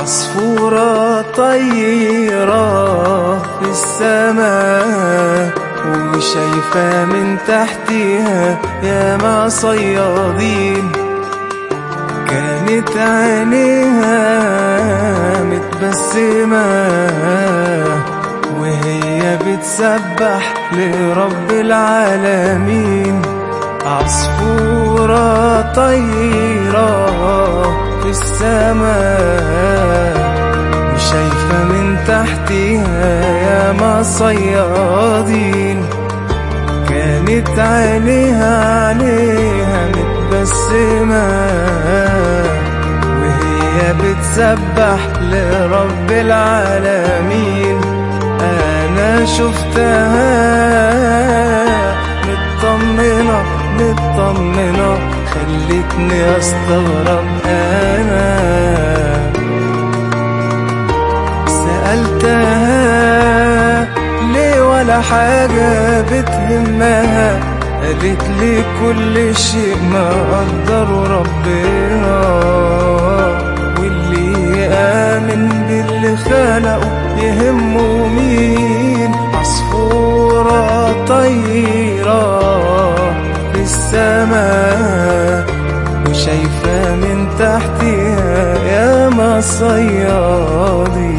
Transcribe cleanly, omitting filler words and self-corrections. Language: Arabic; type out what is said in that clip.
عصفورة طيرة في السماء وشايفة من تحتها ياما صيادين، كانت عينيها متبسمة وهي بتسبح لرب العالمين. عصفورة طيرة في السماء وشايفة من تحتها ياما صيادين، كانت عينيها متبسمة وهي بتسبح لرب العالمين. أنا شفتها مطمنة خلتني أستغرب. أنا سألتها ليه ولا حاجة بتهمها، قالت لي كل شيء ما قدره ربنا، واللي يآمن باللي خلقه يهمه مين. عصفورة طيرة في السماء وشايفة من تحتها ياما صيادين.